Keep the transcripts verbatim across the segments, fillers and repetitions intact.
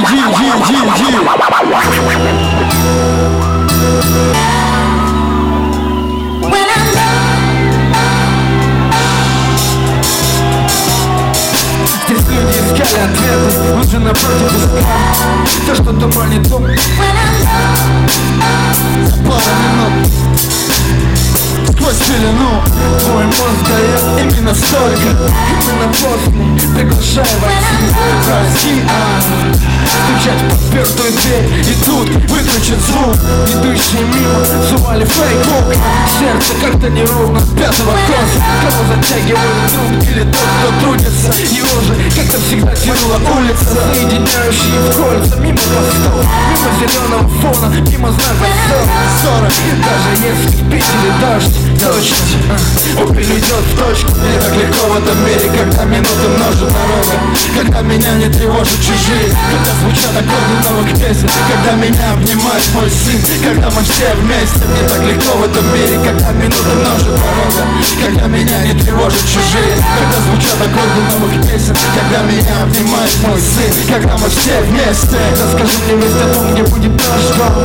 yeah, yeah, yeah. Здесь люди искали ответы, он же напротив искал то, что туманит ум. За пару минут сквозь пелену твой мозг дает именно столько. Именно после приглашаю войти в Россию, стучать в подпертую дверь. И тут выключит звук. Идущие мимо сували фейк-бук. Сердце как-то неровно с пятого класса. Кого затягивают труд или тот, кто трудится. Его же, как-то всегда тянула улица, соединяющие в кольца. Мимо постов, мимо зеленого фона, мимо знаков ссора. Даже если в Питере дождь, точно Опель идет в точку. Мне так легко в этом мире, когда минуты множат дорога. Когда меня не тревожат чужие, когда звучат аккорды новых песен, когда меня обнимает мой сын, когда мы все вместе. Мне так легко в этом мире, когда минуты множат дорога. Когда меня не тревожат чужие, когда звучат аккорды новых песен, когда меня обнимает мой сын, когда мы все вместе. Расскажи мне весть о том, где будет наш дом,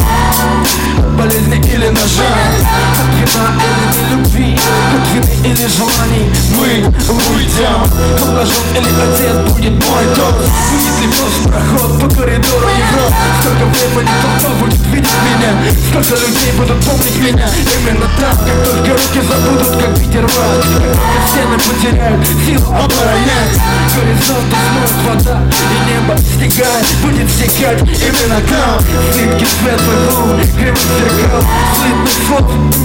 от болезни или ножа, от вина или нелюбви, от вины или желаний. Мы уйдем, обнажен или одет будет мой дом. Будет ли просто проход по коридору Европы? Сколько времени толпа будет видеть меня, сколько людей будут помнить меня. Именно там, как только руки забудут, как ветер рвать, как только стены потеряют силу оборонять. Горизонт смоет вода, и небо стекает, будет стекать именно там. Слитки светлых лун, кривых зеркал, слитный фото,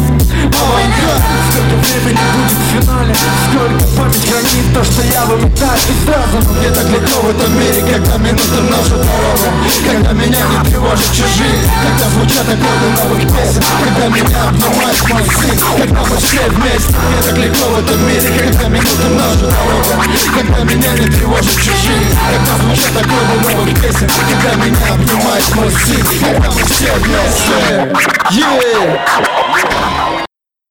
авангард. Сколько времени будет в финале, сколько память хранит то, что я выметаю из разума. Мне так легко в этом мире, когда минуты множат дорога. Когда меня не тревожат чужие, когда звучат аккорды новых песен, когда меня обнимает мой сын, когда мы все вместе. Мне так легко в этом мире, когда минуты множат дорога. Когда меня не тревожат чужие, когда звучат аккорды новых песен, когда меня обнимает мой сын, когда мы все вместе. Yeah!